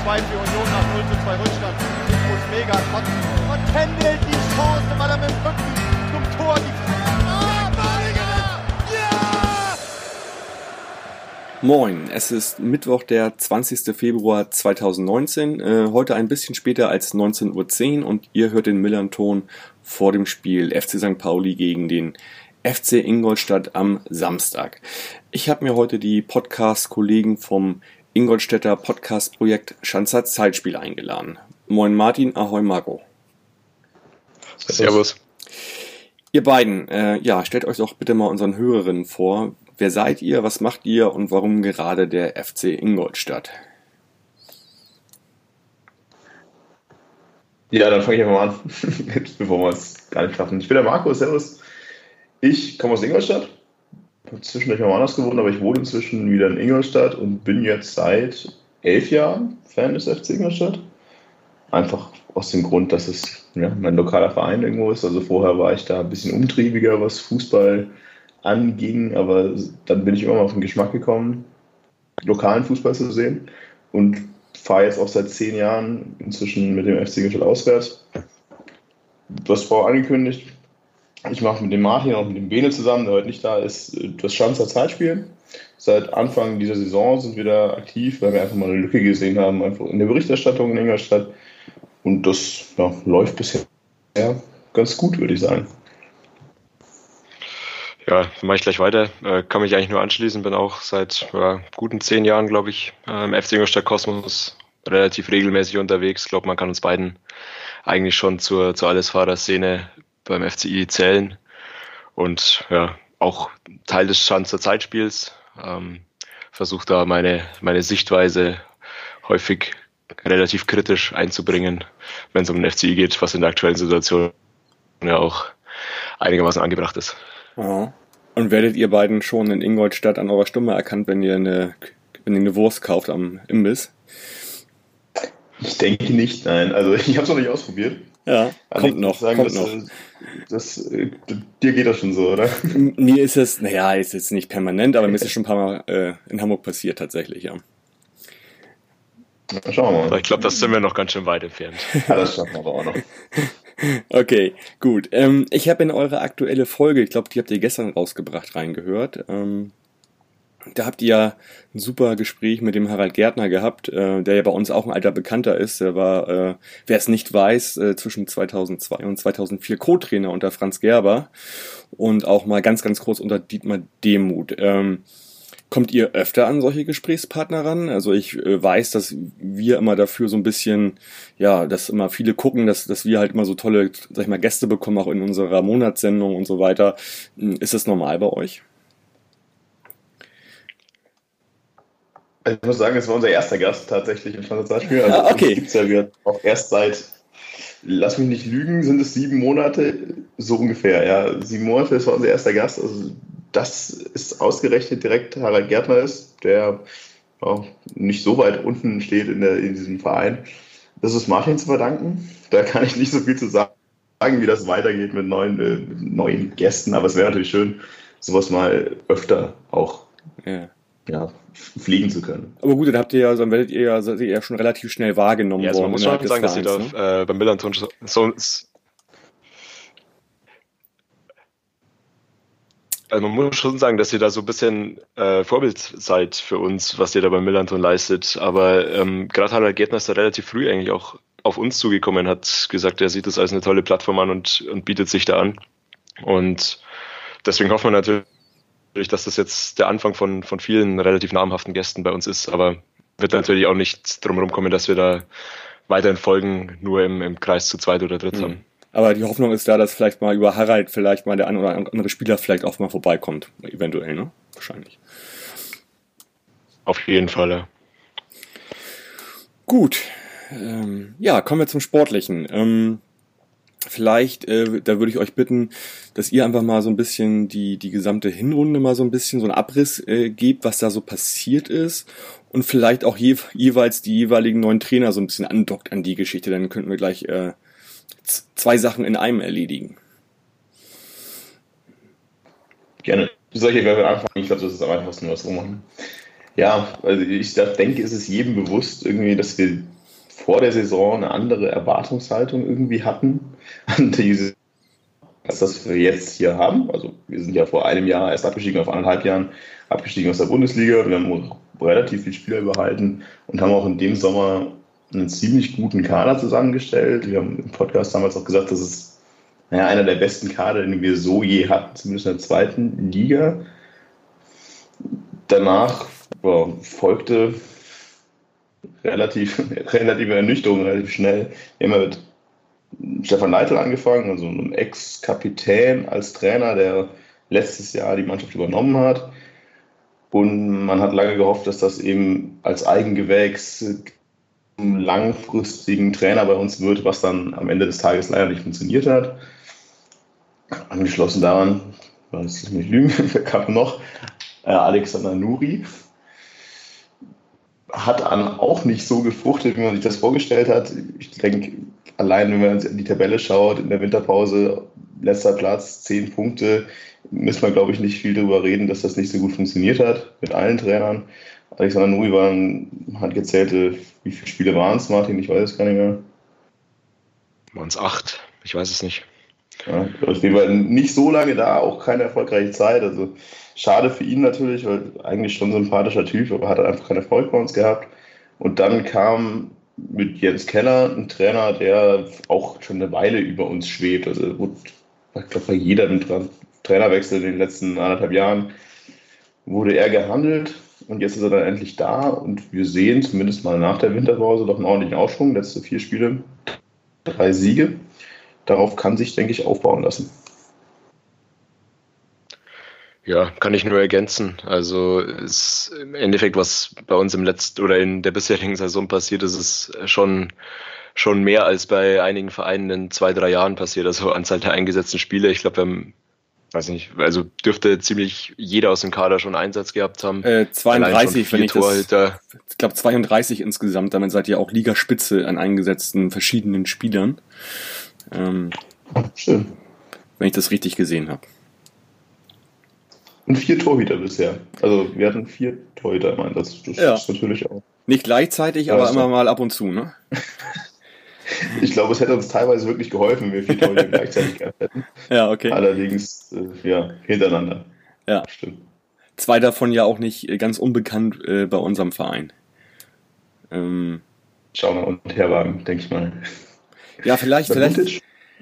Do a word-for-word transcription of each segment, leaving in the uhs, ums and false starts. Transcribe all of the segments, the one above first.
zwei für Union nach null zu zwei Rückstand. Ich muss mega kotzen. Und Kendall die Chance, weil er mit dem Rücken zum Tor die Ah, Badiger! Ja! Moin, es ist Mittwoch, der zwanzigster Februar zweitausendneunzehn, äh, heute ein bisschen später als neunzehn Uhr zehn und ihr hört den Millern-Ton vor dem Spiel F C Sankt Pauli gegen den F C Ingolstadt am Samstag. Ich habe mir heute die Podcast-Kollegen vom Ingolstädter Podcast-Projekt Schanzer Zeitspiel eingeladen. Moin Martin, ahoi Marco. Servus. Ihr beiden, äh, ja, stellt euch doch bitte mal unseren Hörerinnen vor. Wer seid ihr, was macht ihr und warum gerade der F C Ingolstadt? Ja, dann fange ich einfach mal an, bevor wir es gar nicht schaffen. Ich bin der Marco, servus. Ich komme aus Ingolstadt, habe zwischendurch mal woanders gewohnt, aber ich wohne inzwischen wieder in Ingolstadt und bin jetzt seit elf Jahren Fan des F C Ingolstadt. Einfach aus dem Grund, dass es ja, mein lokaler Verein irgendwo ist. Also vorher war ich da ein bisschen umtriebiger, was Fußball anging, aber dann bin ich immer mal auf den Geschmack gekommen, lokalen Fußball zu sehen und fahre jetzt auch seit zehn Jahren inzwischen mit dem F C Ingolstadt auswärts. Das war angekündigt. Ich mache mit dem Martin und mit dem Bene zusammen, der heute nicht da ist, das Schanzer Zeitspiel. Seit Anfang dieser Saison sind wir da aktiv, weil wir einfach mal eine Lücke gesehen haben, einfach in der Berichterstattung in Ingolstadt. Und das ja, läuft bisher ganz gut, würde ich sagen. Ja, mache ich gleich weiter. Äh, kann mich eigentlich nur anschließen. Bin auch seit ja, guten zehn Jahren, glaube ich, äh, im F C Ingolstadt Kosmos relativ regelmäßig unterwegs. Ich glaube, man kann uns beiden eigentlich schon zur, zur Allesfahrer-Szene beim F C I zählen. Und ja, auch Teil des Schanzer Zeitspiels. Ähm, Versuche da meine, meine Sichtweise häufig relativ kritisch einzubringen, wenn es um den F C I geht, was in der aktuellen Situation ja auch einigermaßen angebracht ist. Aha. Und werdet ihr beiden schon in Ingolstadt an eurer Stimme erkannt, wenn ihr eine, wenn ihr eine Wurst kauft am Imbiss? Ich denke nicht, nein. Also ich habe es noch nicht ausprobiert. Ja, also kommt noch, sagen, kommt das, noch. Das, das, dir geht das schon so, oder? Mir ist es, naja, ist jetzt nicht permanent, aber mir ist es schon ein paar Mal äh, in Hamburg passiert tatsächlich, ja. Schauen wir mal. Ich glaube, das sind wir noch ganz schön weit entfernt. Ja, das schaffen wir aber auch noch. Okay, gut. Ähm, ich habe in eure aktuelle Folge, ich glaube, die habt ihr gestern rausgebracht, reingehört. Ähm, da habt ihr ja ein super Gespräch mit dem Harald Gärtner gehabt, äh, der ja bei uns auch ein alter Bekannter ist. Der war, äh, wer es nicht weiß, äh, zwischen zweitausendzwei und zweitausendvier Co-Trainer unter Franz Gerber und auch mal ganz, ganz groß unter Dietmar Demuth. Ähm, Kommt ihr öfter an solche Gesprächspartner ran? Also ich äh, weiß, dass wir immer dafür so ein bisschen, ja, dass immer viele gucken, dass dass wir halt immer so tolle, sag ich mal, Gäste bekommen, auch in unserer Monatssendung und so weiter. Ist das normal bei euch? Ich muss sagen, es war unser erster Gast tatsächlich im Schanzer Zeitspiel. Also ah, okay. Gibt es ja wir auch erst seit, lass mich nicht lügen, sind es sieben Monate, so ungefähr. Ja, sieben Monate, das war unser erster Gast. Also das ist ausgerechnet direkt Harald Gärtner ist, der ja, nicht so weit unten steht in, der, in diesem Verein. Das ist Martin zu verdanken. Da kann ich nicht so viel zu sagen, wie das weitergeht mit neuen, äh, neuen Gästen. Aber es wäre natürlich schön, sowas mal öfter auch Ja. ja, fliegen zu können. Aber gut, dann habt ihr ja, dann werdet ihr ja, seid ihr ja schon relativ schnell wahrgenommen Ja, also man worden muss innerhalb schon des sagen, dass Vereins, ihr da ne? äh, beim Millern-Ton so, also man muss schon sagen, dass ihr da so ein bisschen äh, Vorbild seid für uns, was ihr da beim Millern-Ton leistet. Aber ähm, gerade Harald Gärtner ist da relativ früh eigentlich auch auf uns zugekommen, hat gesagt, er sieht das als eine tolle Plattform an und, und bietet sich da an. Und deswegen hoffen wir natürlich, dass das jetzt der Anfang von, von vielen relativ namhaften Gästen bei uns ist. Aber wird natürlich auch nicht drum herum kommen, dass wir da weiterhin Folgen nur im, im Kreis zu zweit oder dritt Mhm. haben. Aber die Hoffnung ist da, dass vielleicht mal über Harald vielleicht mal der ein oder andere Spieler vielleicht auch mal vorbeikommt. Eventuell, ne? Wahrscheinlich. Auf jeden Fall, ja. Gut. Ähm, ja, kommen wir zum Sportlichen. Ähm, vielleicht, äh, da würde ich euch bitten, dass ihr einfach mal so ein bisschen die, die gesamte Hinrunde mal so ein bisschen so einen Abriss äh, gebt, was da so passiert ist. Und vielleicht auch je, jeweils die jeweiligen neuen Trainer so ein bisschen andockt an die Geschichte. Dann könnten wir gleich äh, z- zwei Sachen in einem erledigen. Gerne. Soll ich anfangen? Ich glaube, das ist am einfachsten, was wir machen. Ja, also ich denke, es ist jedem bewusst irgendwie, dass wir vor der Saison eine andere Erwartungshaltung irgendwie hatten an diese, als das wir jetzt hier haben. Also wir sind ja vor einem Jahr erst abgestiegen, auf anderthalb Jahren abgestiegen aus der Bundesliga. Wir haben relativ viele Spieler überhalten und haben auch in dem Sommer einen ziemlich guten Kader zusammengestellt. Wir haben im Podcast damals auch gesagt, das ist naja, einer der besten Kader, den wir so je hatten, zumindest in der zweiten Liga. Danach boah, folgte relativ, relative Ernüchterung, relativ schnell. Wir haben mit Stefan Leitl angefangen, also einem Ex-Kapitän als Trainer, der letztes Jahr die Mannschaft übernommen hat. Und man hat lange gehofft, dass das eben als Eigengewächs einen langfristigen Trainer bei uns wird, was dann am Ende des Tages leider nicht funktioniert hat. Angeschlossen daran, lass mich nicht lügen, kam noch äh, Alexander Nuri. Hat dann auch nicht so gefruchtet, wie man sich das vorgestellt hat. Ich denke, allein wenn man in die Tabelle schaut, in der Winterpause, letzter Platz, zehn Punkte, müssen wir, glaube ich, nicht viel darüber reden, dass das nicht so gut funktioniert hat mit allen Trainern. Alexander Nuri war ein handgezählte, wie viele Spiele waren es, Martin? Ich weiß es gar nicht mehr. Waren es acht? Ich weiß es nicht. Ja, wir waren nicht so lange da, auch keine erfolgreiche Zeit. Also schade für ihn natürlich, weil eigentlich schon ein sympathischer Typ, aber hat einfach keinen Erfolg bei uns gehabt. Und dann kam mit Jens Keller ein Trainer, der auch schon eine Weile über uns schwebt. Also ich glaube, bei jedem Trainerwechsel in den letzten anderthalb Jahren wurde er gehandelt. Und jetzt ist er dann endlich da und wir sehen zumindest mal nach der Winterpause doch einen ordentlichen Aufschwung. Letzte vier Spiele, drei Siege. Darauf kann sich, denke ich, aufbauen lassen. Ja, kann ich nur ergänzen. Also ist im Endeffekt, was bei uns im letzten oder in der bisherigen Saison passiert ist, ist schon, schon mehr als bei einigen Vereinen in zwei, drei Jahren passiert. Also Anzahl der eingesetzten Spiele. Ich glaube, wir haben, weiß nicht, also dürfte ziemlich jeder aus dem Kader schon Einsatz gehabt haben. Äh, zweiunddreißig, wenn ich das, ich glaube zweiunddreißig insgesamt. Damit seid ihr auch Ligaspitze an eingesetzten verschiedenen Spielern. Ähm, Schön. Wenn ich das richtig gesehen habe. Und vier Torhüter bisher. Also wir hatten vier Torhüter im Einsatz. Das ja. ist natürlich auch. Nicht gleichzeitig, ja, aber immer mal ab und zu, ne? Ich glaube, es hätte uns teilweise wirklich geholfen, wenn wir vier Torhüter gleichzeitig gehabt hätten. Ja, okay. Allerdings, äh, ja, hintereinander. Ja. Stimmt. Zwei davon ja auch nicht ganz unbekannt äh, bei unserem Verein. Ähm, Schau mal, und Herwagen, denke ich mal. Ja, vielleicht, vielleicht,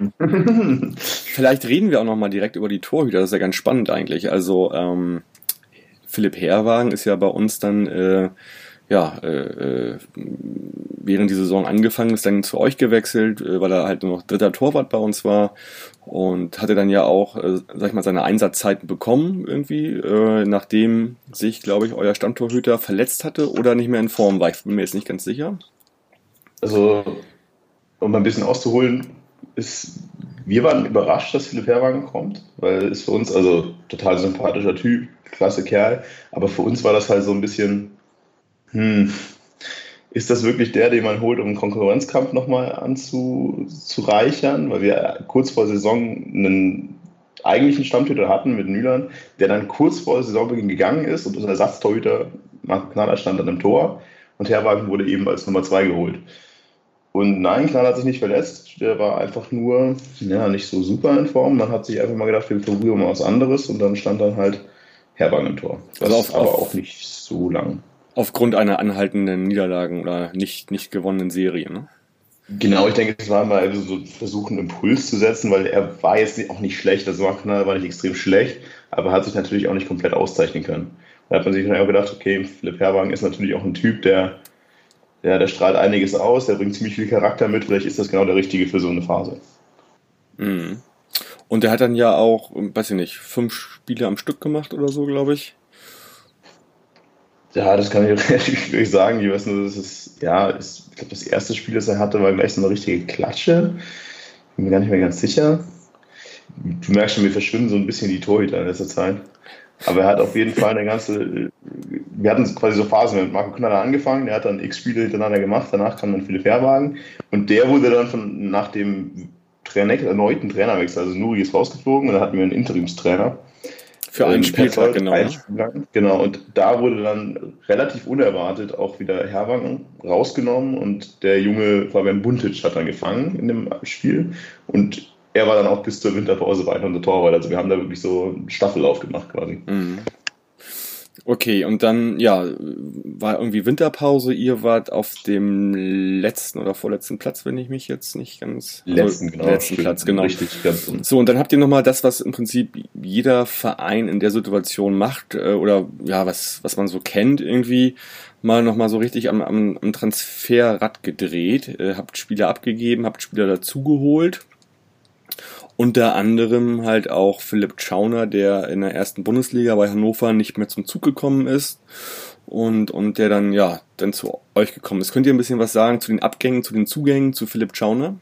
vielleicht reden wir auch nochmal direkt über die Torhüter. Das ist ja ganz spannend eigentlich. Also ähm, Philipp Herwagen ist ja bei uns dann äh, ja äh, während die Saison angefangen ist, dann zu euch gewechselt, äh, weil er halt nur noch dritter Torwart bei uns war und hatte dann ja auch, äh, sag ich mal, seine Einsatzzeiten bekommen irgendwie, äh, nachdem sich, glaube ich, euer Stammtorhüter verletzt hatte oder nicht mehr in Form war. Ich bin mir jetzt nicht ganz sicher. Also um ein bisschen auszuholen, ist, wir waren überrascht, dass Philipp Herwagen kommt, weil es für uns, also total sympathischer Typ, klasse Kerl, aber für uns war das halt so ein bisschen, hm, ist das wirklich der, den man holt, um einen Konkurrenzkampf nochmal anzureichern, weil wir kurz vor Saison einen eigentlichen Stammtorhüter hatten mit Mühlern, der dann kurz vor Saisonbeginn gegangen ist und unser Ersatztorhüter Marco Knaller stand dann im Tor und Herwagen wurde eben als Nummer zwei geholt. Und nein, Knall hat sich nicht verletzt, der war einfach nur ja, nicht so super in Form. Man hat sich einfach mal gedacht, wir probieren mal was anderes und dann stand dann halt Herwagen im Tor. Das also auf, ist aber auf, auch nicht so lang. Aufgrund einer anhaltenden Niederlagen oder nicht, nicht gewonnenen Serie, ne? Genau, ich denke, es war mal so versuchen, einen Impuls zu setzen, weil er war jetzt auch nicht schlecht, also Knall war nicht extrem schlecht, aber hat sich natürlich auch nicht komplett auszeichnen können. Da hat man sich dann auch gedacht, okay, Philipp Herwagen ist natürlich auch ein Typ, der Ja, der strahlt einiges aus, der bringt ziemlich viel Charakter mit, vielleicht ist das genau der Richtige für so eine Phase. Mhm. Und der hat dann ja auch, weiß ich nicht, fünf Spiele am Stück gemacht oder so, glaube ich. Ja, das kann ich relativ schwierig sagen. Ich weiß nur, das ist, ja, ist, ich glaube, das erste Spiel, das er hatte, war gleich so eine richtige Klatsche. Bin mir gar nicht mehr ganz sicher. Du merkst schon, wir verschwinden so ein bisschen die Torhüter in letzter Zeit. Aber er hat auf jeden Fall eine ganze, wir hatten quasi so Phasen mit Marco Knaller angefangen, der hat dann x Spiele hintereinander gemacht, danach kam dann Philipp Herwagen und der wurde dann von, nach dem Trainer, erneuten Trainerwechsel, also Nuri ist rausgeflogen und dann hatten wir einen Interimstrainer. Für einen ähm, Spieltag, genau. Ein Ne? Spiel lang. Genau, und da wurde dann relativ unerwartet auch wieder Herwang rausgenommen und der junge Fabian Buntic hat dann gefangen in dem Spiel und er war dann auch bis zur Winterpause weiter unser Torwart. Also wir haben da wirklich so einen Staffellauf gemacht quasi. Mhm. Okay, und dann, ja, war irgendwie Winterpause. Ihr wart auf dem letzten oder vorletzten Platz, wenn ich mich jetzt nicht ganz... Letzten, also, genau. Letzten Platz, genau. Richtig, ganz unten. So, und dann habt ihr nochmal das, was im Prinzip jeder Verein in der Situation macht, äh, oder ja, was, was man so kennt irgendwie, mal nochmal so richtig am, am, am Transferrad gedreht. Äh, habt Spieler abgegeben, habt Spieler dazugeholt. Unter anderem halt auch Philipp Tschauner, der in der ersten Bundesliga bei Hannover nicht mehr zum Zug gekommen ist und, und der dann, ja, dann zu euch gekommen ist. Könnt ihr ein bisschen was sagen zu den Abgängen, zu den Zugängen, zu Philipp Tschauner?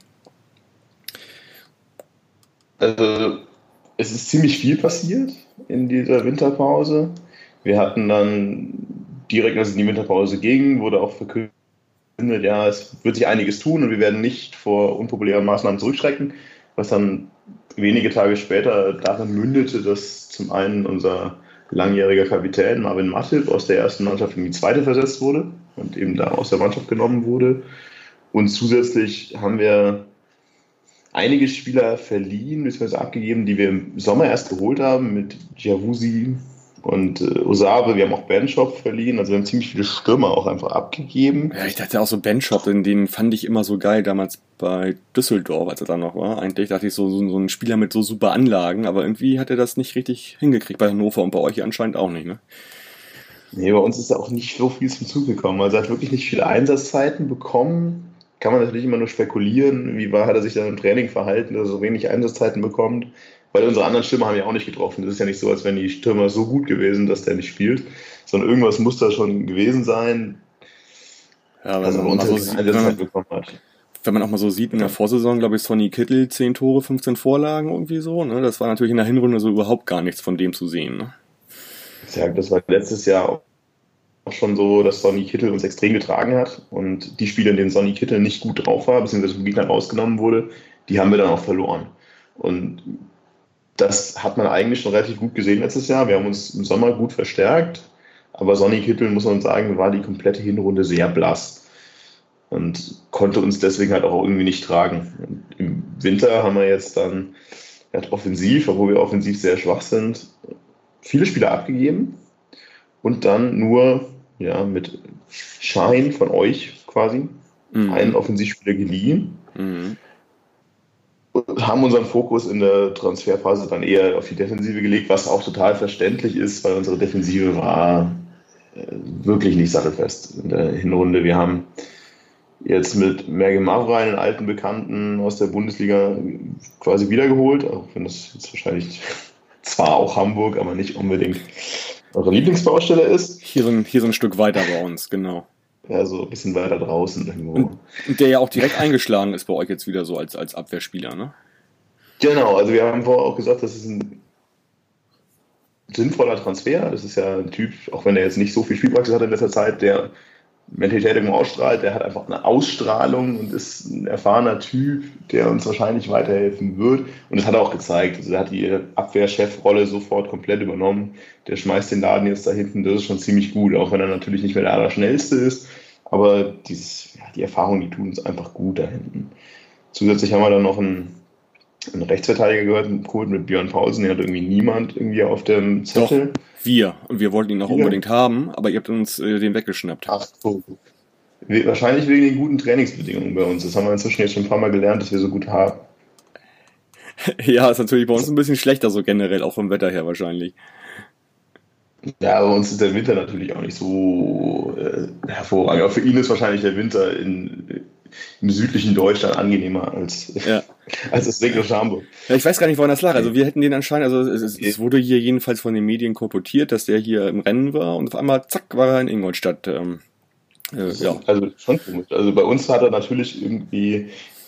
Also, es ist ziemlich viel passiert in dieser Winterpause. Wir hatten dann direkt, als es in die Winterpause ging, wurde auch verkündet, ja, es wird sich einiges tun und wir werden nicht vor unpopulären Maßnahmen zurückschrecken, was dann wenige Tage später darin mündete, dass zum einen unser langjähriger Kapitän Marvin Matip aus der ersten Mannschaft in die zweite versetzt wurde und eben da aus der Mannschaft genommen wurde. Und zusätzlich haben wir einige Spieler verliehen bzw. abgegeben, die wir im Sommer erst geholt haben, mit Giavuzzi und äh, Osabe. Wir haben auch Benchop verliehen, also wir haben ziemlich viele Stürmer auch einfach abgegeben. Ja, ich dachte auch so Benchop, den, den fand ich immer so geil damals bei Düsseldorf, als er da noch war. Eigentlich dachte ich so, so, so ein Spieler mit so super Anlagen, aber irgendwie hat er das nicht richtig hingekriegt bei Hannover und bei euch anscheinend auch nicht, ne? Nee, bei uns ist da auch nicht so viel zum Zug gekommen. Also er hat wirklich nicht viele Einsatzzeiten bekommen. Kann man natürlich immer nur spekulieren, wie war, hat er sich dann im Training verhalten, dass er so wenig Einsatzzeiten bekommt. Weil unsere anderen Stürmer haben ja auch nicht getroffen. Das ist ja nicht so, als wären die Stürmer so gut gewesen, dass der nicht spielt, sondern irgendwas muss da schon gewesen sein. Ja, wenn, also man, uns so halt sieht, eine wenn, Einsatzzeit man, bekommen hat. wenn man auch mal so sieht, in der Vorsaison, glaube ich, Sonny Kittel, zehn Tore, fünfzehn Vorlagen, irgendwie so. Ne? Das war natürlich in der Hinrunde so überhaupt gar nichts von dem zu sehen. Ne? Ich sag, das war letztes Jahr auch schon so, dass Sonny Kittel uns extrem getragen hat. Und die Spiele, in denen Sonny Kittel nicht gut drauf war, beziehungsweise vom Gegner rausgenommen wurde, die haben wir dann auch verloren. Und das hat man eigentlich schon relativ gut gesehen letztes Jahr. Wir haben uns im Sommer gut verstärkt, aber Sonny Kittel, muss man sagen, war die komplette Hinrunde sehr blass und konnte uns deswegen halt auch irgendwie nicht tragen. Und im Winter haben wir jetzt dann halt offensiv, obwohl wir offensiv sehr schwach sind, viele Spieler abgegeben und dann nur ja, mit Schein von euch quasi mhm. einen Offensivspieler geliehen. Mhm. Und haben unseren Fokus in der Transferphase dann eher auf die Defensive gelegt, was auch total verständlich ist, weil unsere Defensive war äh, wirklich nicht sattelfest in der Hinrunde. Wir haben jetzt mit Merge Mavra einen alten Bekannten aus der Bundesliga quasi wiedergeholt, auch wenn das jetzt wahrscheinlich zwar auch Hamburg, aber nicht unbedingt eure Lieblingsbaustelle ist. Hier so ein, hier so ein Stück weiter bei uns, genau. Ja, so ein bisschen weiter draußen irgendwo. Und, und der ja auch direkt eingeschlagen ist bei euch jetzt wieder so als, als Abwehrspieler, ne? Genau, also wir haben vorher auch gesagt, das ist ein sinnvoller Transfer. Das ist ja ein Typ, auch wenn er jetzt nicht so viel Spielpraxis hat in letzter Zeit, der Mentalität ausstrahlt, der hat einfach eine Ausstrahlung und ist ein erfahrener Typ, der uns wahrscheinlich weiterhelfen wird. Und das hat er auch gezeigt. Also er hat die Abwehrchefrolle sofort komplett übernommen. Der schmeißt den Laden jetzt da hinten, das ist schon ziemlich gut, auch wenn er natürlich nicht mehr der Allerschnellste ist. Aber dieses, ja, die Erfahrung, die tun uns einfach gut da hinten. Zusätzlich haben wir dann noch einen, einen Rechtsverteidiger gehört, geholt mit Björn Paulsen, den hat irgendwie niemand irgendwie auf dem Zettel. Doch. Wir. Und wir wollten ihn auch ja. unbedingt haben, aber ihr habt uns äh, den weggeschnappt. Ach so. Wahrscheinlich wegen den guten Trainingsbedingungen bei uns. Das haben wir inzwischen jetzt schon ein paar Mal gelernt, dass wir so gut haben. Ja, ist natürlich bei uns ein bisschen schlechter, so generell, auch vom Wetter her wahrscheinlich. Ja, bei uns ist der Winter natürlich auch nicht so äh, hervorragend. Aber für ihn ist wahrscheinlich der Winter in, im südlichen Deutschland angenehmer als, ja. als das regnerische Hamburg. Ja, ich weiß gar nicht, woran das lag. Also wir hätten den anscheinend, also es, es wurde hier jedenfalls von den Medien kolportiert, dass der hier im Rennen war und auf einmal, zack, war er in Ingolstadt. Ähm, äh, ja. Also schon komisch. Also bei uns hat er natürlich irgendwie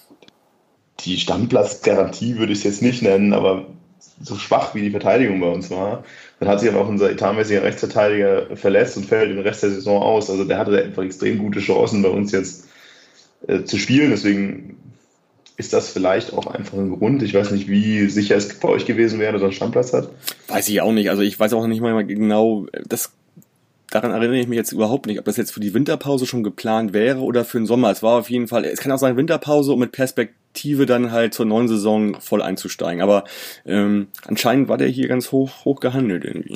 die Stammplatzgarantie, würde ich es jetzt nicht nennen, aber so schwach wie die Verteidigung bei uns war, dann hat sich aber auch unser etatmäßiger Rechtsverteidiger verletzt und fällt den Rest der Saison aus. Also der hatte einfach extrem gute Chancen bei uns jetzt äh, zu spielen. Deswegen ist das vielleicht auch einfach ein Grund? Ich weiß nicht, wie sicher es bei euch gewesen wäre, dass er einen Stammplatz hat. Weiß ich auch nicht. Also ich weiß auch nicht mal genau, das, daran erinnere ich mich jetzt überhaupt nicht, ob das jetzt für die Winterpause schon geplant wäre oder für den Sommer. Es war auf jeden Fall, es kann auch sein Winterpause, um mit Perspektive dann halt zur neuen Saison voll einzusteigen. Aber ähm, anscheinend war der hier ganz hoch, hoch gehandelt irgendwie.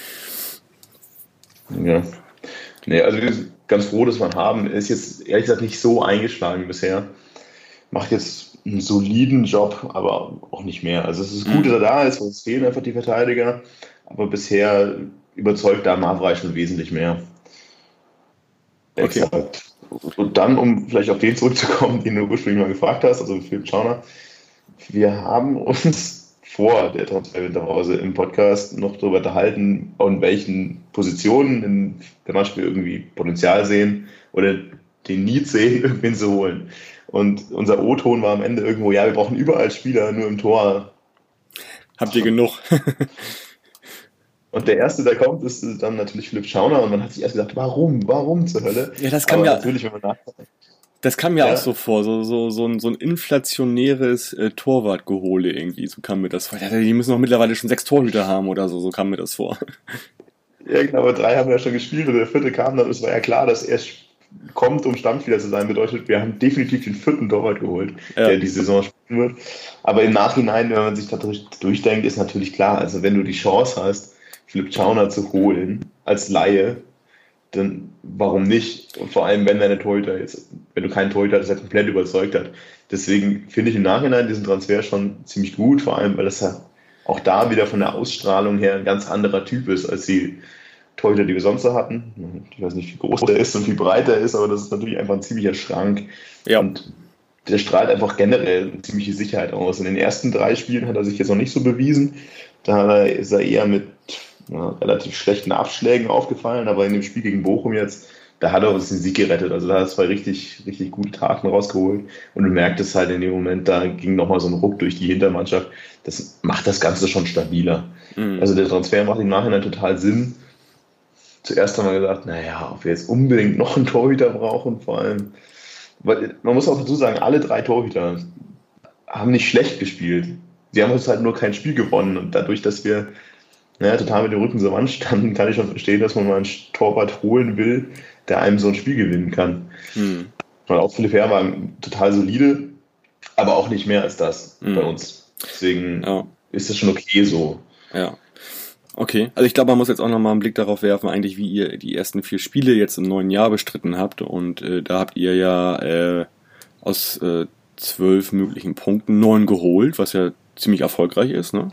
Ja. Nee, also wir sind ganz froh, dass wir ihn haben. Er ist jetzt ehrlich gesagt nicht so eingeschlagen bisher. Macht jetzt einen soliden Job, aber auch nicht mehr. Also es ist gut, dass er da ist, weil es fehlen einfach die Verteidiger. Aber bisher überzeugt da Mavrai schon wesentlich mehr. Okay. Exakt. Und dann, um vielleicht auf den zurückzukommen, den du ursprünglich mal gefragt hast, also Philipp Schauner, wir haben uns vor der Transferwinterpause im Podcast noch darüber unterhalten, in welchen Positionen in der Mannschaft wir irgendwie Potenzial sehen oder den Need sehen, irgendwen zu holen. Und unser O-Ton war am Ende irgendwo, ja, wir brauchen überall Spieler, nur im Tor. Habt ihr genug? Und der Erste, der kommt, ist dann natürlich Philipp Schauner und man hat sich erst gedacht, warum, warum zur Hölle? Ja, das kam Aber ja, natürlich, wenn man nachdenkt. Das kam mir Ja. auch so vor, so, so, so ein, so ein inflationäres äh, Torwartgehole irgendwie, so kam mir das vor. Ja, die müssen doch mittlerweile schon sechs Torhüter haben oder so, so kam mir das vor. Ja, genau, aber drei haben ja schon gespielt und der vierte kam dann. Es war ja klar, dass er kommt, um Stammspieler zu sein. Bedeutet, wir haben definitiv den vierten Torwart geholt, Ja. der die Saison spielen wird. Aber im Nachhinein, wenn man sich da durch, durchdenkt, ist natürlich klar, also wenn du die Chance hast, Philipp Schauner zu holen als Laie, dann warum nicht? Und vor allem, wenn deine Torhüter jetzt, wenn du keinen Torhüter hast, der komplett überzeugt hat. Deswegen finde ich im Nachhinein diesen Transfer schon ziemlich gut, vor allem, weil das ja auch da wieder von der Ausstrahlung her ein ganz anderer Typ ist, als die Torhüter, die wir sonst so hatten. Ich weiß nicht, wie groß der ist und wie breit er ist, aber das ist natürlich einfach ein ziemlicher Schrank. Ja. Und der strahlt einfach generell eine ziemliche Sicherheit aus. In den ersten drei Spielen hat er sich jetzt noch nicht so bewiesen. Da ist er eher mit ja, relativ schlechten Abschlägen aufgefallen, aber in dem Spiel gegen Bochum jetzt, da hat er uns den Sieg gerettet. Also da hat er zwei richtig, richtig gute Taten rausgeholt und du merkt es halt in dem Moment, da ging nochmal so ein Ruck durch die Hintermannschaft. Das macht das Ganze schon stabiler. Mhm. Also der Transfer macht im Nachhinein total Sinn. Zuerst haben wir gesagt, naja, ob wir jetzt unbedingt noch einen Torhüter brauchen, vor allem, weil man muss auch dazu sagen, alle drei Torhüter haben nicht schlecht gespielt. Sie haben uns halt nur kein Spiel gewonnen und dadurch, dass wir naja, total mit dem Rücken zur Wand standen, kann ich schon verstehen, dass man mal einen Torwart holen will, der einem so ein Spiel gewinnen kann. Hm. Weil auch Philipp Herr war total solide, aber auch nicht mehr als das hm. bei uns. Deswegen ja. ist es schon okay so. Ja. Okay, also ich glaube, man muss jetzt auch nochmal einen Blick darauf werfen, eigentlich wie ihr die ersten vier Spiele jetzt im neuen Jahr bestritten habt und äh, da habt ihr ja äh, aus äh, zwölf möglichen Punkten neun geholt, was ja ziemlich erfolgreich ist, ne?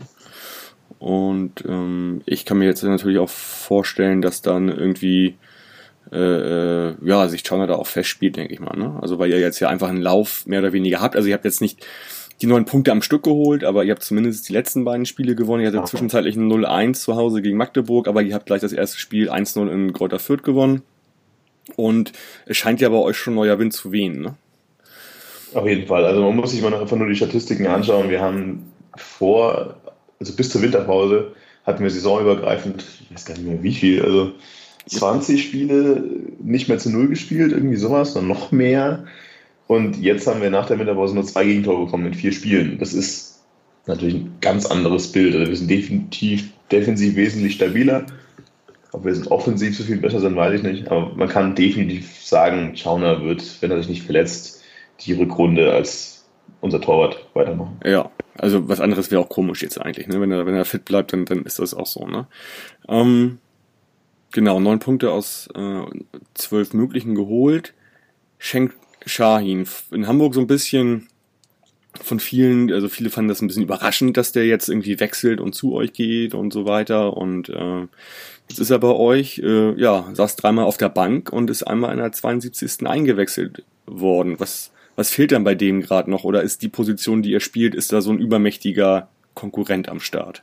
Und ähm, ich kann mir jetzt natürlich auch vorstellen, dass dann irgendwie äh, ja, sich Schauner da auch festspielt, denke ich mal, ne? Also weil ihr jetzt ja einfach einen Lauf mehr oder weniger habt, also ihr habt jetzt nicht die neun Punkte am Stück geholt, aber ihr habt zumindest die letzten beiden Spiele gewonnen. Ihr hattet okay. zwischenzeitlich ein null eins zu Hause gegen Magdeburg, aber ihr habt gleich das erste Spiel eins null in Greuther Fürth gewonnen. Und es scheint ja bei euch schon neuer Wind zu wehen, ne? Auf jeden Fall. Also man muss sich mal einfach nur die Statistiken anschauen. Wir haben vor, also bis zur Winterpause hatten wir saisonübergreifend, ich weiß gar nicht mehr wie viel, also zwanzig Spiele nicht mehr zu Null gespielt, irgendwie sowas, sondern noch mehr. Und jetzt haben wir nach der Winterpause nur zwei Gegentore bekommen in vier Spielen. Das ist natürlich ein ganz anderes Bild. Also wir sind definitiv defensiv wesentlich stabiler. Ob wir sind offensiv so viel besser sind, weiß ich nicht. Aber man kann definitiv sagen, Schauner wird, wenn er sich nicht verletzt, die Rückrunde als unser Torwart weitermachen. Ja, also was anderes wäre auch komisch jetzt eigentlich, ne? Wenn er, wenn er fit bleibt, dann, dann ist das auch so, ne? Ähm, genau, neun Punkte aus äh, zwölf möglichen geholt. Schenkt Şahin in Hamburg so ein bisschen von vielen, also viele fanden das ein bisschen überraschend, dass der jetzt irgendwie wechselt und zu euch geht und so weiter und äh, jetzt ist er bei euch, äh, ja, saß dreimal auf der Bank und ist einmal in der zweiundsiebzigsten eingewechselt worden. Was, was fehlt dann bei dem gerade noch oder ist die Position, die er spielt, ist da so ein übermächtiger Konkurrent am Start?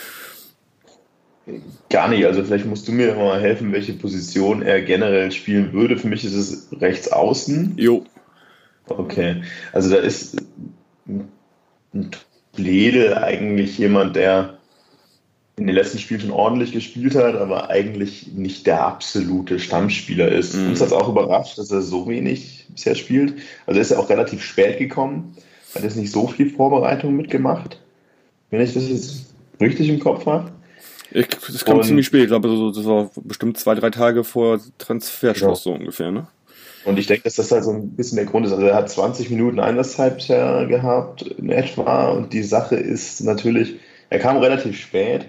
Gar nicht, also vielleicht musst du mir mal helfen, welche Position er generell spielen würde. Für mich ist es rechts außen. Jo. Okay, also da ist ein Blede eigentlich jemand, der in den letzten Spielen schon ordentlich gespielt hat, aber eigentlich nicht der absolute Stammspieler ist. Mhm. Uns hat es auch überrascht, dass er so wenig bisher spielt. Also er ist ja auch relativ spät gekommen. hat jetzt nicht so viel Vorbereitung mitgemacht, wenn ich das jetzt richtig im Kopf habe. Ich, das kam und, ziemlich spät, ich glaube, so, das war bestimmt zwei, drei Tage vor Transferschluss genau. so ungefähr, ne? Und ich denke, dass das halt so ein bisschen der Grund ist. Also er hat zwanzig Minuten Einsatzzeit bisher gehabt in etwa und die Sache ist natürlich, er kam relativ spät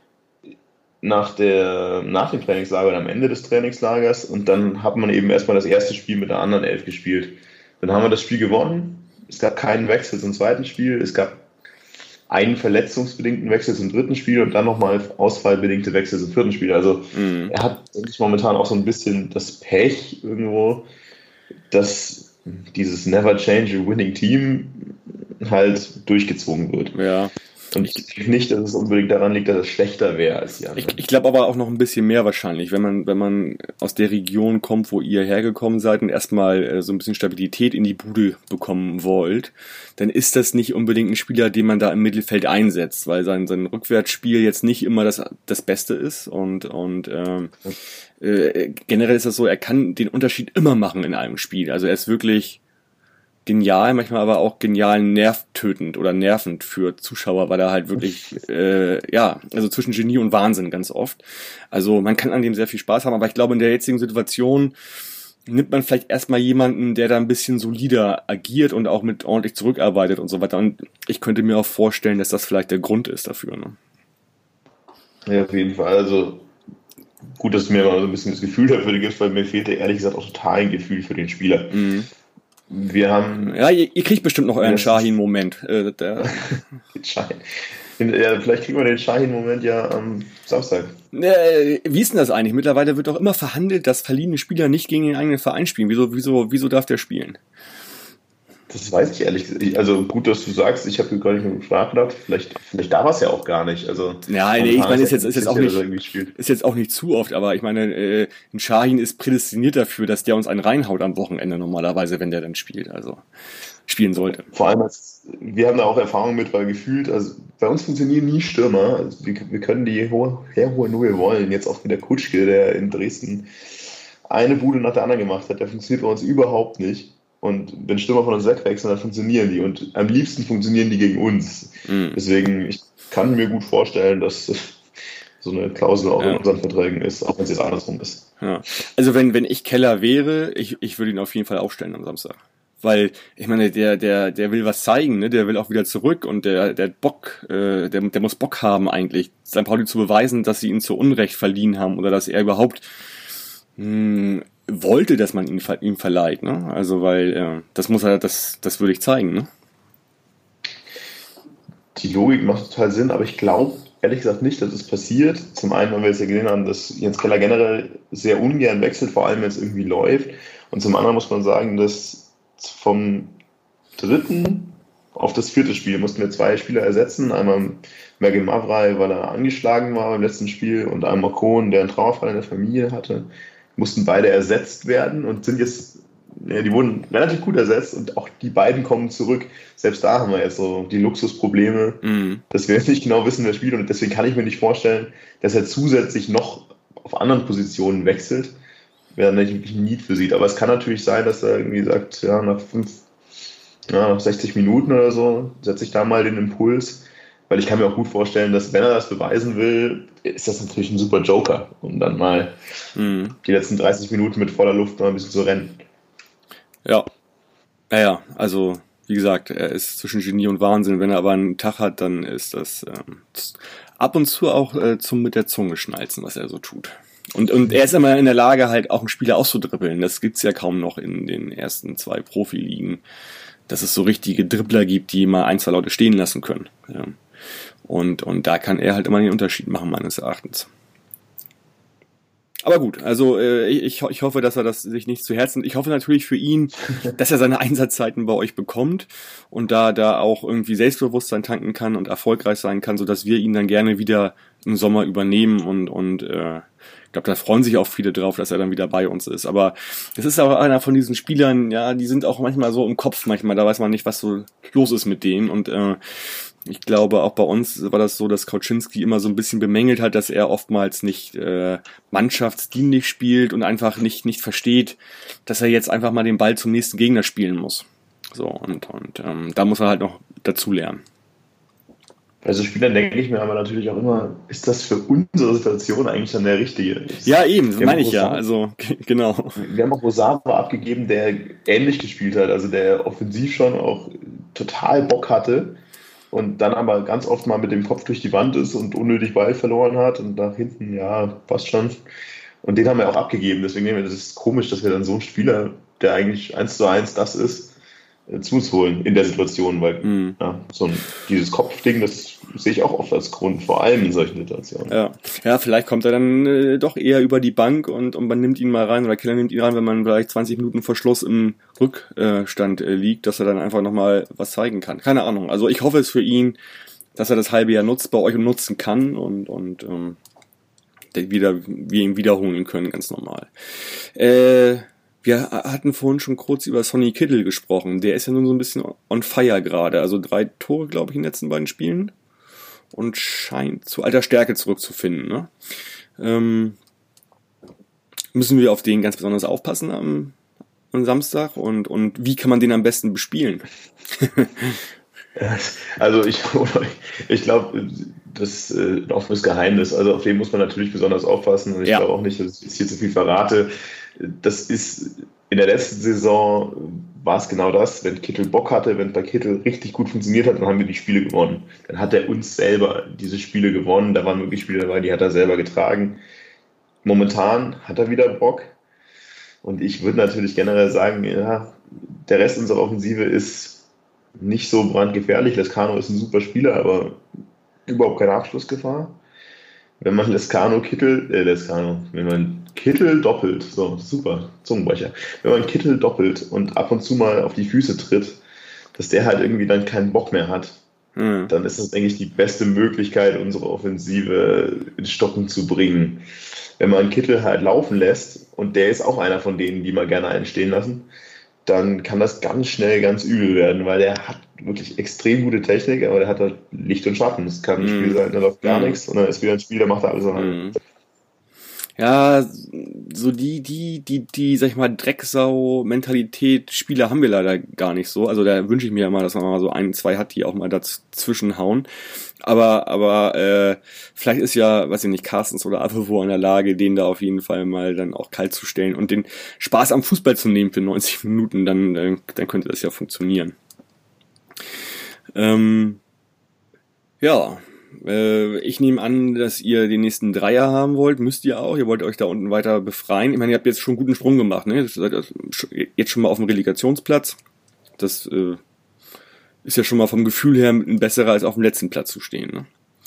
nach, der, nach dem Trainingslager und am Ende des Trainingslagers und dann hat man eben erstmal das erste Spiel mit der anderen Elf gespielt. Dann haben wir das Spiel gewonnen, es gab keinen Wechsel zum zweiten Spiel, es gab einen verletzungsbedingten Wechsel zum dritten Spiel und dann nochmal ausfallbedingte Wechsel zum vierten Spiel. Also mhm. er hat, denke ich, momentan auch so ein bisschen das Pech irgendwo, dass dieses Never Change a Winning Team halt durchgezogen wird. Ja. Und ich denke nicht, dass es unbedingt daran liegt, dass es schlechter wäre als die anderen. Ich, ich glaube aber auch noch ein bisschen mehr wahrscheinlich, wenn man wenn man aus der Region kommt, wo ihr hergekommen seid und erstmal äh, so ein bisschen Stabilität in die Bude bekommen wollt, dann ist das nicht unbedingt ein Spieler, den man da im Mittelfeld einsetzt, weil sein sein Rückwärtsspiel jetzt nicht immer das das Beste ist und und ähm, äh, generell ist das so, er kann den Unterschied immer machen in einem Spiel. Also er ist wirklich genial, manchmal aber auch genial nervtötend oder nervend für Zuschauer, weil er halt wirklich, äh, ja, also zwischen Genie und Wahnsinn ganz oft. Also man kann an dem sehr viel Spaß haben, aber ich glaube, in der jetzigen Situation nimmt man vielleicht erstmal jemanden, der da ein bisschen solider agiert und auch mit ordentlich zurückarbeitet und so weiter. Und ich könnte mir auch vorstellen, dass das vielleicht der Grund ist dafür. Ne? Ja, auf jeden Fall. Also gut, dass du mir mal so ein bisschen das Gefühl dafür gibst, weil mir fehlte ehrlich gesagt auch total ein Gefühl für den Spieler. Mhm. Wir haben. Ja, ihr, ihr kriegt bestimmt noch euren Shahin-Moment. Äh, ja, vielleicht kriegen wir den Shahin-Moment ja am Samstag. Äh, wie ist denn das eigentlich? Mittlerweile wird doch immer verhandelt, dass verliehene Spieler nicht gegen den eigenen Verein spielen. Wieso, wieso, wieso darf der spielen? Das weiß ich ehrlich gesagt. Also gut, dass du sagst, ich habe gar nicht mehr nachgedacht. Vielleicht, vielleicht darf er es ja auch gar nicht. Also ja, nee, ich meine, ist jetzt, ist jetzt auch nicht, ist jetzt auch nicht zu oft, aber ich meine, äh, ein Shahin ist prädestiniert dafür, dass der uns einen reinhaut am Wochenende normalerweise, wenn der dann spielt, also spielen sollte. Vor allem, als, wir haben da auch Erfahrung mit, weil gefühlt, also bei uns funktionieren nie Stürmer. Also wir, wir können die hohe, herholen, nur wir wollen. Jetzt auch mit der Kutschke, der in Dresden eine Bude nach der anderen gemacht hat, der funktioniert bei uns überhaupt nicht. Und wenn Stürmer von uns wegwechseln, dann funktionieren die. Und am liebsten funktionieren die gegen uns. Mhm. Deswegen, ich kann mir gut vorstellen, dass so eine Klausel auch ja. in unseren Verträgen ist, auch wenn es jetzt andersrum ist. Ja. Also wenn, wenn ich Keller wäre, ich, ich würde ihn auf jeden Fall aufstellen am Samstag. Weil, ich meine, der, der, der will was zeigen, ne? Der will auch wieder zurück und der, der Bock, äh, der, der muss Bock haben eigentlich, Sankt Pauli zu beweisen, dass sie ihn zu Unrecht verliehen haben oder dass er überhaupt mh, wollte, dass man ihn ihm verleiht, ne? Also weil äh, das muss er, das, das würde ich zeigen, ne? Die Logik macht total Sinn, aber ich glaube ehrlich gesagt nicht, dass es passiert. Zum einen, weil wir jetzt ja gesehen haben, dass Jens Keller generell sehr ungern wechselt, vor allem wenn es irgendwie läuft. Und zum anderen muss man sagen, dass vom dritten auf das vierte Spiel mussten wir zwei Spieler ersetzen. Einmal Mergin Mavrai, weil er angeschlagen war beim letzten Spiel, und einmal Kohn, der einen Trauerfall in der Familie hatte. Mussten beide ersetzt werden und sind jetzt, ja, die wurden relativ gut ersetzt und auch die beiden kommen zurück. Selbst da haben wir jetzt so die Luxusprobleme, mhm. dass wir jetzt nicht genau wissen, wer spielt, und deswegen kann ich mir nicht vorstellen, dass er zusätzlich noch auf anderen Positionen wechselt, wer dann nicht wirklich ein Need für sieht. Aber es kann natürlich sein, dass er irgendwie sagt, ja, nach fünf, ja, nach sechzig Minuten oder so setze ich da mal den Impuls, weil ich kann mir auch gut vorstellen, dass wenn er das beweisen will, ist das natürlich ein super Joker, um dann mal mhm. die letzten dreißig Minuten mit voller Luft noch ein bisschen zu rennen. Ja, naja, also wie gesagt, er ist zwischen Genie und Wahnsinn. Wenn er aber einen Tag hat, dann ist das ähm, ab und zu auch äh, zum mit der Zunge schnalzen, was er so tut. Und, und er ist immer in der Lage, halt auch einen Spieler auszudribbeln. Das gibt's ja kaum noch in den ersten zwei Profiligen, dass es so richtige Dribbler gibt, die mal ein, zwei Leute stehen lassen können. Ja. Und, und da kann er halt immer den Unterschied machen, meines Erachtens. Aber gut, also äh, ich, ich hoffe, dass er das sich nicht zu Herzen... Ich hoffe natürlich für ihn, dass er seine Einsatzzeiten bei euch bekommt und da da auch irgendwie Selbstbewusstsein tanken kann und erfolgreich sein kann, sodass wir ihn dann gerne wieder im Sommer übernehmen. Und, und äh, ich glaube, da freuen sich auch viele drauf, dass er dann wieder bei uns ist. Aber es ist auch einer von diesen Spielern, ja, die sind auch manchmal so im Kopf manchmal, da weiß man nicht, was so los ist mit denen. Und äh, ich glaube, auch bei uns war das so, dass Kauczynski immer so ein bisschen bemängelt hat, dass er oftmals nicht äh, mannschaftsdienlich spielt und einfach nicht nicht versteht, dass er jetzt einfach mal den Ball zum nächsten Gegner spielen muss. So, und, und ähm, da muss er halt noch dazu lernen. Bei so Spielern denke ich mir aber natürlich auch immer, ist das für unsere Situation eigentlich dann der richtige? Ja, eben, das meine ich Rosava, ja. Also, genau. Wir haben auch Rosava abgegeben, der ähnlich gespielt hat, also der offensiv schon auch total Bock hatte und dann aber ganz oft mal mit dem Kopf durch die Wand ist und unnötig Ball verloren hat und nach hinten, ja, passt schon. Und den haben wir auch abgegeben. Deswegen nehmen wir, das ist komisch, dass wir dann so einen Spieler, der eigentlich eins zu eins das ist, zu uns holen in der Situation, weil mhm. ja, so ein, dieses Kopfding, das sehe ich auch oft als Grund, vor allem in solchen Situationen. Ja, ja, vielleicht kommt er dann äh, doch eher über die Bank und, und man nimmt ihn mal rein oder Killer nimmt ihn rein, wenn man vielleicht zwanzig Minuten vor Schluss im Rückstand äh, liegt, dass er dann einfach nochmal was zeigen kann. Keine Ahnung. Also ich hoffe es für ihn, dass er das halbe Jahr nutzt, bei euch nutzen kann und, und ähm, wieder, wir ihn wiederholen können, ganz normal. Äh, Wir hatten vorhin schon kurz über Sonny Kittel gesprochen. Der ist ja nun so ein bisschen on fire gerade. Also drei Tore, glaube ich, in den letzten beiden Spielen. Und scheint zu alter Stärke zurückzufinden. Ne? Ähm, müssen wir auf den ganz besonders aufpassen am, am Samstag? Und, und wie kann man den am besten bespielen? Also ich, ich glaube, das ist ein offenes Geheimnis. Also auf den muss man natürlich besonders aufpassen. Und ich ja. glaube auch nicht, dass ich hier zu viel verrate. Das ist in der letzten Saison war es genau das, wenn Kittel Bock hatte, wenn bei Kittel richtig gut funktioniert hat, dann haben wir die Spiele gewonnen. Dann hat er uns selber diese Spiele gewonnen, da waren wirklich Spiele dabei, die hat er selber getragen. Momentan hat er wieder Bock und ich würde natürlich generell sagen, ja, der Rest unserer Offensive ist nicht so brandgefährlich. Lescano ist ein super Spieler, aber überhaupt keine Abschlussgefahr. Wenn man Lescano Kittel, äh Lescano, wenn man Kittel doppelt, so super, Zungenbrecher, wenn man Kittel doppelt und ab und zu mal auf die Füße tritt, dass der halt irgendwie dann keinen Bock mehr hat, mhm. dann ist das, denke ich, die beste Möglichkeit, unsere Offensive ins Stocken zu bringen. Wenn man Kittel halt laufen lässt, und der ist auch einer von denen, die man gerne einstehen lassen, dann kann das ganz schnell ganz übel werden, weil der hat wirklich extrem gute Technik, aber der hat halt Licht und Schatten. Es kann ein mm. Spiel sein, da läuft gar mm. nichts, und dann ist wieder ein Spiel, der macht da alles allein. Mm. Ja, so die, die, die, die, sag ich mal, Drecksau-Mentalität Spieler haben wir leider gar nicht so. Also da wünsche ich mir ja mal, dass man mal so ein, zwei hat, die auch mal dazwischen hauen. Aber, aber äh, vielleicht ist ja, weiß ich nicht, Carstens oder Avevo in der Lage, den da auf jeden Fall mal dann auch kalt zu stellen und den Spaß am Fußball zu nehmen für neunzig Minuten, dann, äh, dann könnte das ja funktionieren. Ähm, ja, äh, ich nehme an, dass ihr den nächsten Dreier haben wollt, müsst ihr auch, ihr wollt euch da unten weiter befreien. Ich meine, ihr habt jetzt schon einen guten Sprung gemacht, ne? Ihr seid jetzt schon mal auf dem Relegationsplatz. Das äh, ist ja schon mal vom Gefühl her ein besserer, als auf dem letzten Platz zu stehen, ne?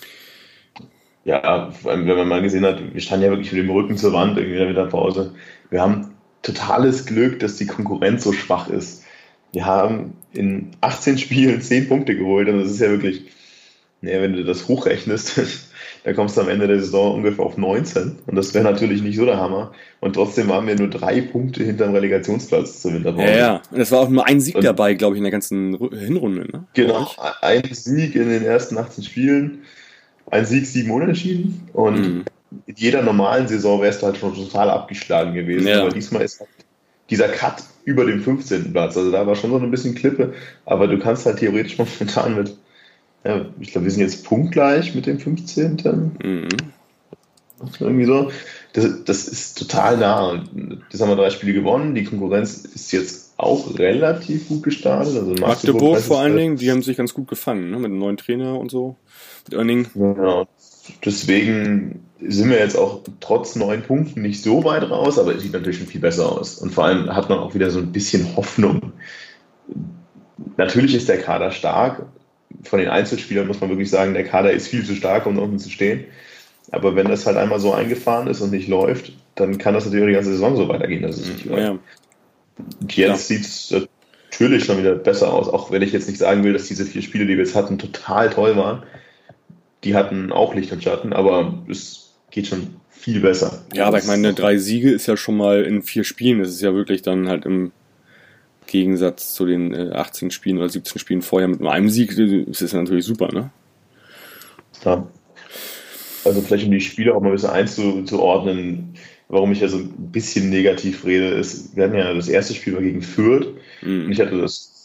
Ja, vor allem, wenn man mal gesehen hat, wir standen ja wirklich mit dem Rücken zur Wand irgendwie in der Winterpause. Wir haben totales Glück, dass die Konkurrenz so schwach ist. Wir haben in achtzehn Spielen zehn Punkte geholt, und das ist ja wirklich, naja, wenn du das hochrechnest, dann kommst du am Ende der Saison ungefähr auf neunzehn, und das wäre natürlich nicht so der Hammer. Und trotzdem waren wir nur drei Punkte hinterm Relegationsplatz zur Winterpause. Ja, ja, und es war auch nur ein Sieg und dabei, glaube ich, in der ganzen Hinrunde, ne? Genau, ein Sieg in den ersten achtzehn Spielen, ein Sieg, sieben Unentschieden, und mhm. in jeder normalen Saison wärst du halt schon total abgeschlagen gewesen. Ja. Aber diesmal ist halt dieser Cut über dem fünfzehnten Platz, also da war schon so ein bisschen Klippe, aber du kannst halt theoretisch momentan mit, ja, ich glaube, wir sind jetzt punktgleich mit dem fünfzehnten Mhm. Irgendwie so. Das, das ist total nah. Das haben wir drei Spiele gewonnen. Die Konkurrenz ist jetzt auch relativ gut gestartet. Also Magdeburg, Magdeburg vor allen Dingen, die haben sich ganz gut gefangen, ne? Mit einem neuen Trainer und so. Mit Oenning. Genau. Deswegen sind wir jetzt auch trotz neun Punkten nicht so weit raus, aber es sieht natürlich schon viel besser aus. Und vor allem hat man auch wieder so ein bisschen Hoffnung. Natürlich ist der Kader stark. Von den Einzelspielern muss man wirklich sagen, der Kader ist viel zu stark, um da unten zu stehen. Aber wenn das halt einmal so eingefahren ist und nicht läuft, dann kann das natürlich auch die ganze Saison so weitergehen. Das ist nicht ja. Und jetzt ja. sieht es natürlich schon wieder besser aus, auch wenn ich jetzt nicht sagen will, dass diese vier Spiele, die wir jetzt hatten, total toll waren. Die hatten auch Licht und Schatten, aber es geht schon viel besser. Ja, aber ich meine, drei Siege ist ja schon mal in vier Spielen. Das ist ja wirklich dann halt im Gegensatz zu den achtzehn Spielen oder siebzehn Spielen vorher mit nur einem Sieg, ist das ja natürlich super, ne? Ja. Also vielleicht um die Spiele auch mal ein bisschen einzuordnen, warum ich ja so ein bisschen negativ rede, ist, wir hatten ja das erste Spiel war gegen Fürth, mhm. und ich hatte das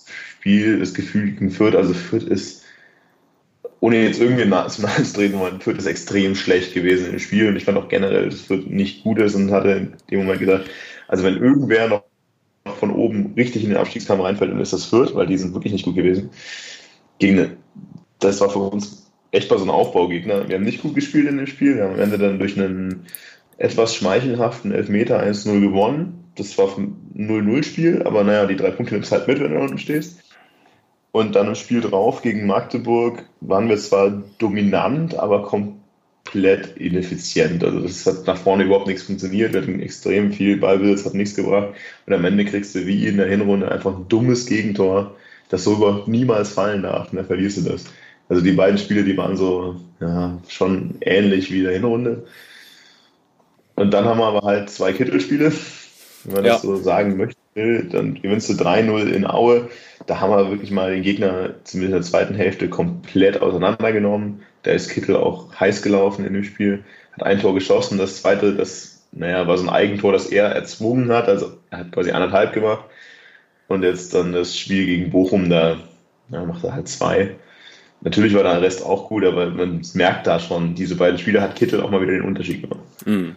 Spiel, das Gefühl gegen Fürth, also Fürth ist, ohne jetzt irgendwie zu nahe zu treten wollen, Fürth ist extrem schlecht gewesen im Spiel und ich fand auch generell, dass Fürth nicht gut ist und hatte in dem Moment gesagt, also wenn irgendwer noch von oben richtig in den Abstiegskampf reinfällt, dann ist das Fürth, weil die sind wirklich nicht gut gewesen. Gegen eine, das war für uns echt mal so ein Aufbaugegner. Wir haben nicht gut gespielt in dem Spiel, wir haben am Ende dann durch einen etwas schmeichelhaften Elfmeter eins null gewonnen. Das war ein null null Spiel, aber naja, die drei Punkte nimmst halt mit, wenn du unten stehst. Und dann im Spiel drauf gegen Magdeburg waren wir zwar dominant, aber komplett ineffizient. Also das hat nach vorne überhaupt nichts funktioniert. Wir hatten extrem viel Ballbesitz, hat nichts gebracht. Und am Ende kriegst du wie in der Hinrunde einfach ein dummes Gegentor, das so überhaupt niemals fallen darf. Und dann verlierst du das. Also die beiden Spiele, die waren so ja, schon ähnlich wie in der Hinrunde. Und dann haben wir aber halt zwei Kittelspiele, wenn man ja. das so sagen möchte. Dann gewinnst du drei null in Aue. Da haben wir wirklich mal den Gegner zumindest in der zweiten Hälfte komplett auseinandergenommen. Da ist Kittel auch heiß gelaufen in dem Spiel, hat ein Tor geschossen. Das zweite, das naja, war so ein Eigentor, das er erzwungen hat. Also er hat quasi anderthalb gemacht. Und jetzt dann das Spiel gegen Bochum, da ja, macht er halt zwei. Natürlich war der Rest auch gut, aber man merkt da schon, diese beiden Spiele hat Kittel auch mal wieder den Unterschied gemacht. Mm.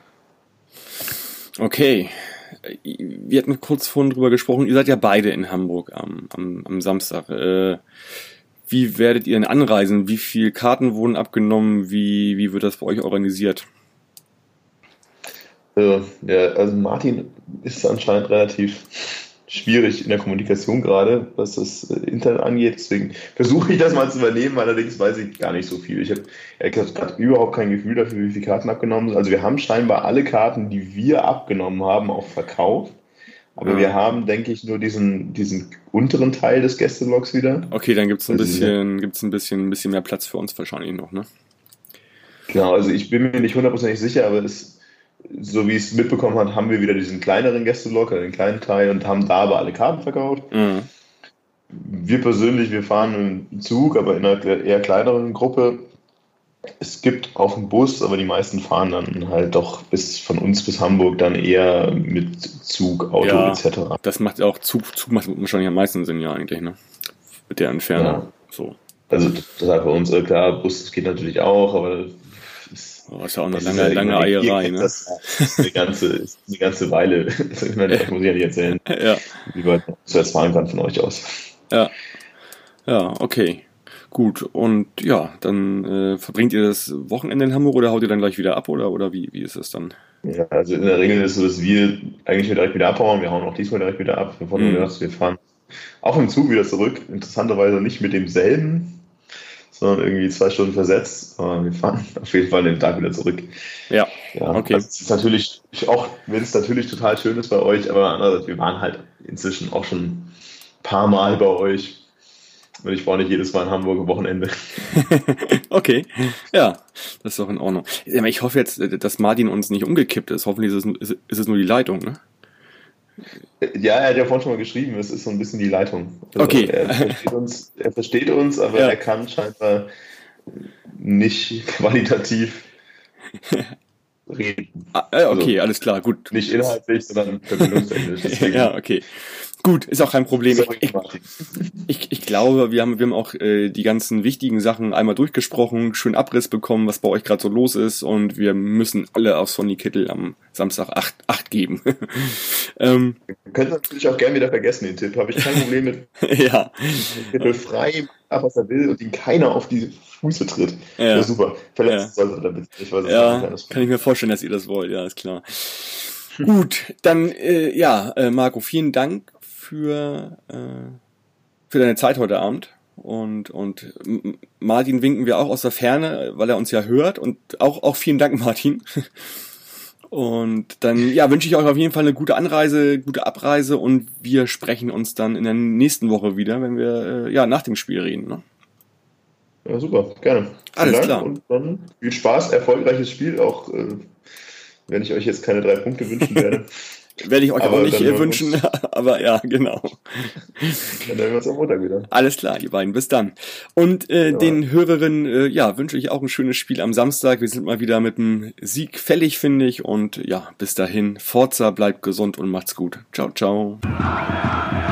Okay. Wir hatten kurz vorhin drüber gesprochen, ihr seid ja beide in Hamburg am, am, am Samstag. Äh, wie werdet ihr denn anreisen? Wie viele Karten wurden abgenommen? Wie, wie wird das bei euch organisiert? Also, ja, also Martin ist anscheinend relativ schwierig in der Kommunikation gerade, was das Internet angeht. Deswegen versuche ich das mal zu übernehmen, allerdings weiß ich gar nicht so viel. Ich habe gerade überhaupt kein Gefühl dafür, wie viele Karten abgenommen sind. Also wir haben scheinbar alle Karten, die wir abgenommen haben, auch verkauft. Aber ja. wir haben, denke ich, nur diesen, diesen unteren Teil des Gästeblocks wieder. Okay, dann gibt es ein also bisschen, gibt's ein bisschen, ein bisschen mehr Platz für uns wahrscheinlich noch, ne? Genau, also ich bin mir nicht hundertprozentig sicher, aber es so wie es mitbekommen hat, haben wir wieder diesen kleineren Gästeblock, den kleinen Teil, und haben da aber alle Karten verkauft. Mhm. Wir persönlich, wir fahren im Zug, aber in einer eher kleineren Gruppe. Es gibt auch einen Bus, aber die meisten fahren dann halt doch bis von uns bis Hamburg dann eher mit Zug, Auto ja, et cetera. Das macht auch Zug, Zug macht wahrscheinlich am meisten Sinn, ja, eigentlich, ne? Mit der Entfernung. Ja. So. Also das hat bei uns, klar, Bus geht natürlich auch, aber Oh, ist ja auch eine lange, ja lange Eierei, ne? Das ist eine ganze, ist eine ganze Weile. Das muss ich ja nicht erzählen. Ja. Wie weit man zuerst fahren kann von euch aus. Ja. Ja, okay. Gut. Und ja, dann äh, verbringt ihr das Wochenende in Hamburg oder haut ihr dann gleich wieder ab oder, oder wie, wie ist es dann? Ja, also in der Regel ist es so, dass wir eigentlich direkt wieder abhauen. Wir hauen auch diesmal direkt wieder ab. Wir, mhm. wir fahren auch im Zug wieder zurück. Interessanterweise nicht mit demselben, sondern irgendwie zwei Stunden versetzt. Aber wir fahren auf jeden Fall den Tag wieder zurück. Ja, ja okay. Also es ist natürlich, auch wenn es natürlich total schön ist bei euch, aber andererseits, wir waren halt inzwischen auch schon ein paar Mal bei euch. Und ich war nicht jedes Mal in Hamburg am Wochenende. Okay, ja, das ist doch in Ordnung. Ich hoffe jetzt, dass Martin uns nicht umgekippt ist. Hoffentlich ist es, ist es nur die Leitung, ne? Ja, er hat ja vorhin schon mal geschrieben, es ist so ein bisschen die Leitung. Also okay. Er versteht uns, er versteht uns, aber ja. er kann scheinbar nicht qualitativ reden. Ah, okay, also, alles klar, gut. Nicht inhaltlich, sondern verbindungstechnisch. Ja, okay. Gut, ist auch kein Problem. Ich, ich, ich glaube, wir haben, wir haben auch äh, die ganzen wichtigen Sachen einmal durchgesprochen, schön Abriss bekommen, was bei euch gerade so los ist, und wir müssen alle auf Sonny Kittel am Samstag acht, acht geben. ähm, wir können natürlich auch gerne wieder vergessen, den Tipp. Habe ich kein Problem mit. Ja. Kittel frei macht, was er will, und ihn keiner auf die Füße tritt. Ja, ja super. Verletzt ja. sollte er damit. Ich weiß, ja, kann, kann ich mir vorstellen, dass ihr das wollt. Ja, ist klar. Gut, dann äh, ja, äh, Marco, vielen Dank für äh, für deine Zeit heute Abend, und und Martin winken wir auch aus der Ferne, weil er uns ja hört, und auch auch vielen Dank, Martin. Und dann ja wünsche ich euch auf jeden Fall eine gute Anreise, gute Abreise, und wir sprechen uns dann in der nächsten Woche wieder, wenn wir äh, ja nach dem Spiel reden, ne? Ja, super, gerne. Alles klar. Und dann viel Spaß, erfolgreiches Spiel, auch äh, wenn ich euch jetzt keine drei Punkte wünschen werde. Werde ich euch aber auch nicht äh, wünschen, aber ja, genau. Dann hören wir uns am Montag wieder. Alles klar, ihr beiden, bis dann. Und äh, ja. den Hörerinnen äh, ja, wünsche ich auch ein schönes Spiel am Samstag. Wir sind mal wieder mit einem Sieg fällig, finde ich. Und ja, bis dahin, Forza, bleibt gesund und macht's gut. Ciao, ciao.